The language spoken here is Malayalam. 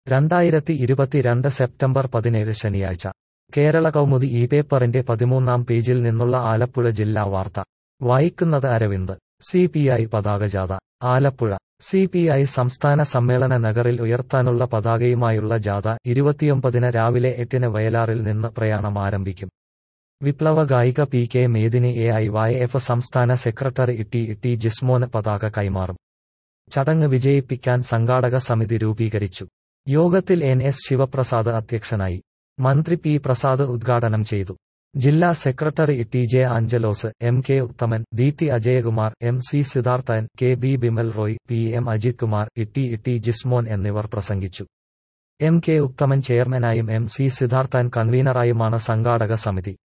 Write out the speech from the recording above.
2022 സെപ്റ്റംബർ 17 ശനിയാഴ്ച കേരള കൗമുദി ഈ പേപ്പറിന്റെ 13-ാം പേജിൽ നിന്നുള്ള ആലപ്പുഴ ജില്ലാ വാർത്ത വായിക്കുന്നത് അരവിന്ദ്. CPI പതാകജാഥ ആലപ്പുഴ. CPI സംസ്ഥാന സമ്മേളന നഗറിൽ ഉയർത്താനുള്ള പതാകയുമായുള്ള ജാഥ 29-ന് രാവിലെ 8-ന് വയലാറിൽ നിന്ന് പ്രയാണം ആരംഭിക്കും. വിപ്ലവ ഗായിക PK മേദിനി AIYF സംസ്ഥാന സെക്രട്ടറി ടി ജിസ്മോന് പതാക കൈമാറും. ചടങ്ങ് വിജയിപ്പിക്കാൻ സംഘാടക സമിതി രൂപീകരിച്ചു. യോഗത്തിൽ NS ശിവപ്രസാദ് അധ്യക്ഷനായി. മന്ത്രി P പ്രസാദ് ഉദ്ഘാടനം ചെയ്തു. ജില്ലാ secretary TJ Angelose, MK Uthaman, DT Ajayakumar, MC Siddharthan, KB Bimal Roy, PM Ajith Kumar, T Jismon എന്നിവർ പ്രസംഗിച്ചു. MK ഉത്തമൻ ചെയർമാനായും MC സിദ്ധാർത്ഥൻ കൺവീനറായുമാണ് സംഘാടക സമിതി.